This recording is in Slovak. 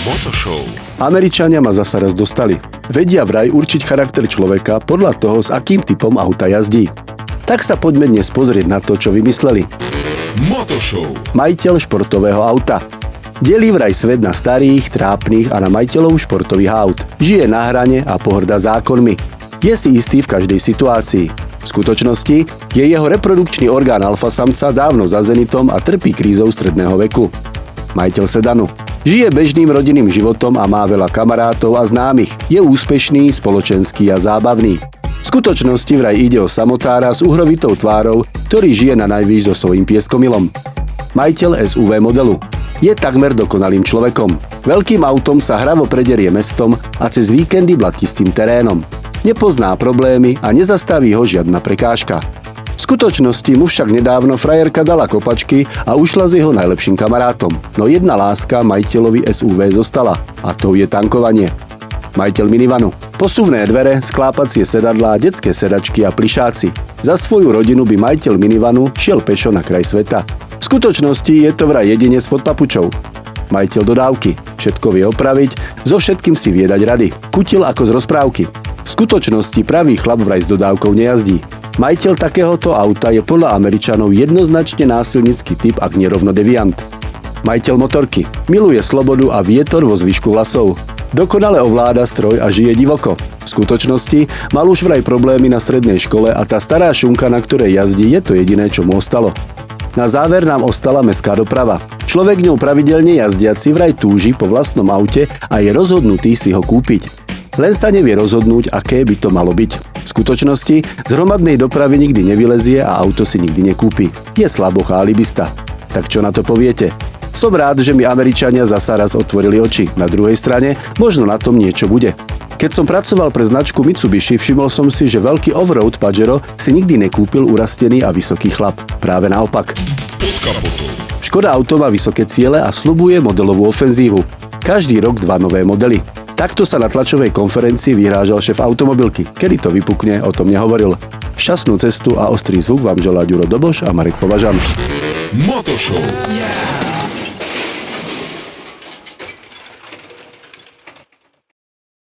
Motoshow. Američania ma zasa raz dostali. Vedia vraj určiť charakter človeka podľa toho, s akým typom auta jazdí. Tak sa poďme dnes pozrieť na to, čo vymysleli. Motoshow. Majiteľ športového auta. Delí vraj svet na starých, trápnych a na majiteľov športových aut. Žije na hrane a pohŕda zákonmi. Je si istý v každej situácii. V skutočnosti je jeho reprodukčný orgán alfasamca dávno za zenitom a trpí krízou stredného veku. Majiteľ sedanu. Žije bežným rodinným životom a má veľa kamarátov a známych. Je úspešný, spoločenský a zábavný. V skutočnosti vraj ide o samotára s uhrovitou tvárou, ktorý žije na najvýš so svojím pieskomilom. Majiteľ SUV modelu. Je takmer dokonalým človekom. Veľkým autom sa hravo prederie mestom a cez víkendy blatistým terénom. Nepozná problémy a nezastaví ho žiadna prekážka. V skutočnosti mu však nedávno frajerka dala kopačky a ušla s jeho najlepším kamarátom. No jedna láska majiteľovi SUV zostala a to je tankovanie. Majiteľ minivanu. Posuvné dvere, sklápacie sedadlá, detské sedačky a plišáci. Za svoju rodinu by majiteľ minivanu šiel pešo na kraj sveta. V skutočnosti je to vraj jedinec pod papučou. Majiteľ dodávky. Všetko vie opraviť, so všetkým si vie dať rady. Kutil ako z rozprávky. V skutočnosti pravý chlap vraj s dodávkou nejazdí. Majiteľ takéhoto auta je podľa Američanov jednoznačne násilnický typ, ak nerovno deviant. Majiteľ motorky. Miluje slobodu a vietor vo zvyšku vlasov. Dokonale ovláda stroj a žije divoko. V skutočnosti mal už vraj problémy na strednej škole a tá stará šunka, na ktorej jazdí, je to jediné, čo mu ostalo. Na záver nám ostala mestská doprava. Človek ňou pravidelne jazdiaci vraj túži po vlastnom aute a je rozhodnutý si ho kúpiť. Len sa nevie rozhodnúť, aké by to malo byť. V skutočnosti z hromadnej dopravy nikdy nevylezie a auto si nikdy nekúpi. Je slaboch a alibista. Tak čo na to poviete? Som rád, že mi Američania zasa raz otvorili oči. Na druhej strane možno na tom niečo bude. Keď som pracoval pre značku Mitsubishi, všimol som si, že veľký offroad Pajero si nikdy nekúpil urastený a vysoký chlap. Práve naopak. Pod kapotou. Škoda Auto má vysoké ciele a sľubuje modelovú ofenzívu. Každý rok 2 nové modely. Takto sa na tlačovej konferencii vyhrážal šéf automobilky. Kedy to vypukne, o tom nehovoril. Šťastnú cestu a ostrý zvuk vám želá Ďuro Doboš a Marek Považan. Motoshow.